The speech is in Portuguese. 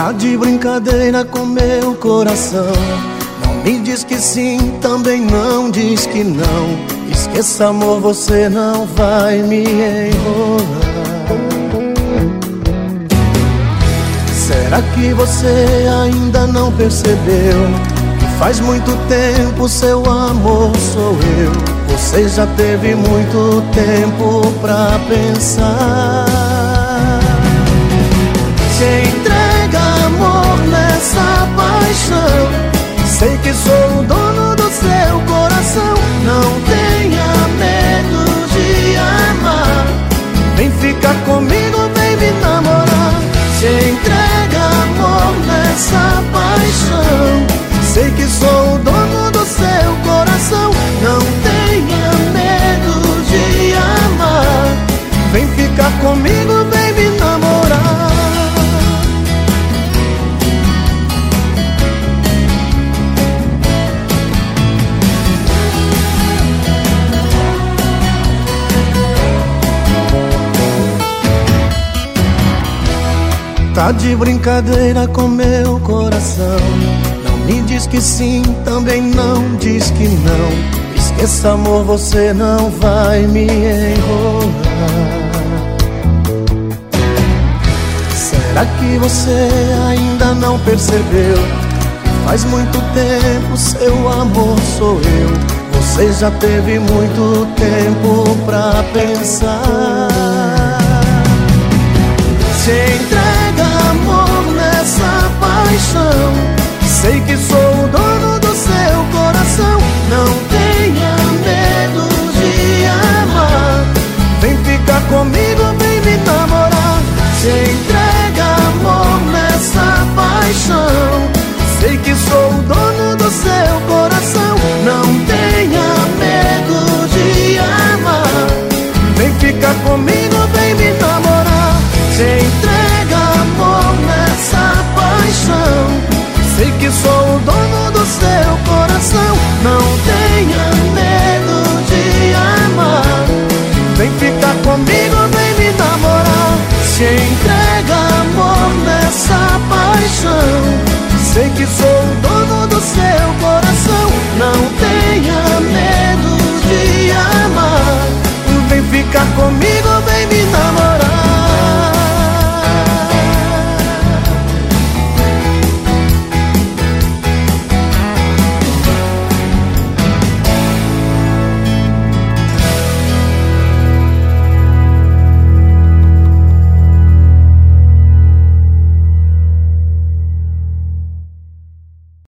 Tá de brincadeira com meu coração. Não me diz que sim, também não diz que não. Esqueça, amor, você não vai me enrolar. Será que você ainda não percebeu que faz muito tempo seu amor sou eu? Você já teve muito tempo pra pensar. Se entrega, amor, nessa paixão. Sei que sou o dono do seu coração. Não tenha medo de amar. Vem ficar comigo, vem me namorar. Se entrega, amor, nessa paixão. Sei que sou o dono do seu coração. Não tenha medo de amar. Vem ficar comigo, vem me namorar. Tá de brincadeira com meu coração. Não me diz que sim, também não diz que não. Esqueça, amor, você não vai me enrolar. Será que você ainda não percebeu? Faz muito tempo seu amor sou eu. Você já teve muito tempo pra pensar. Se entrega, amor, nessa paixão. Sei que sou o dono do seu coração. Não tenha medo de amar. Vem ficar comigo, vem me namorar. Se entrega, amor, nessa paixão.